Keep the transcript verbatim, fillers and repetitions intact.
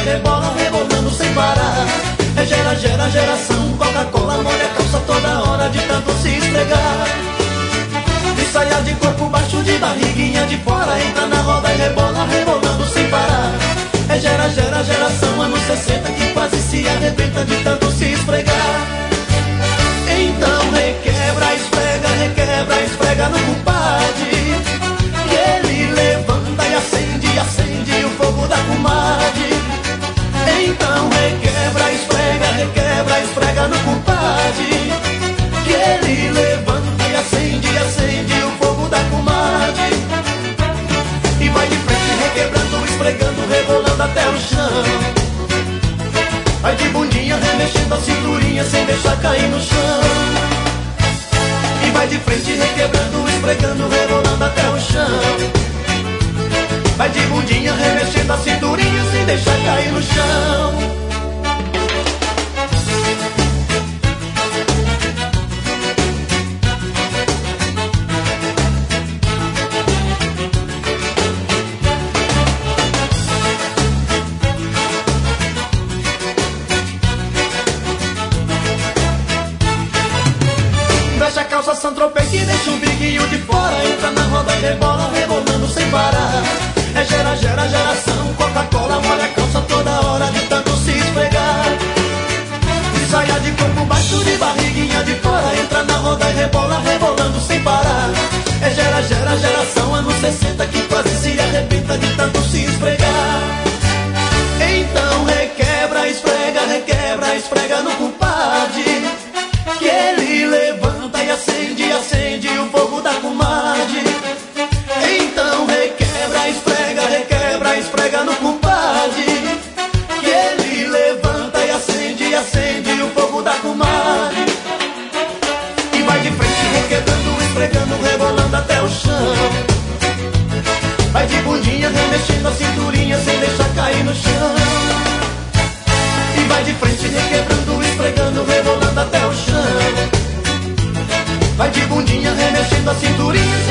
rebola, rebolando sem parar. É gera, gera, geração, Coca-Cola molha a calça toda hora de tanto se esfregar. De saia de corpo baixo, de barriguinha de fora, entra na roda e rebola, rebolando sem parar. É gera, gera, geração, anos sessenta, que quase se arrebenta de tanto se esfregar. Então requebra, esfrega, requebra, esfrega no compadre, que ele levanta e acende, acende o fogo da comadre. Então requebra, esfrega, requebra, esfrega no compadre, que ele levanta e acende, acende o fogo da comadre. E vai de frente requebrando, esfregando, rebolando até o chão. Vai de bundinha remexendo a cinturinha sem deixar cair no chão. E vai de frente requebrando, esfregando, rebolando até o chão. Vai de bundinha remexendo a cinturinha sem deixar cair no chão. Fecha a calça Saint-Tropez que deixa o biguinho de fora, entra na roda e rebola, rebolando sem parar. É gera, gera, geração, Coca-Cola molha a calça toda hora de tanto se esfregar. De saia de corpo baixo, de barriguinha de fora, entra na roda e rebola, rebolando sem parar. É gera, gera, geração, anos sessenta, que quase se arrebenta de tanto se esfregar. Então requebra, esfrega, requebra, esfrega no compadre, que ele levanta e acende, acende o fogo da comadre. Então requebra, esfrega, requebra, esfrega no compadre, que ele levanta e acende, acende o fogo da comadre. E vai de frente requebrando, esfregando, rebolando até o chão. Vai de bundinha remexendo a cinturinha sem deixar cair no chão. E vai de frente requebrando, esfregando, rebolando até o chão. Vai de bundinha remexendo a cinturinha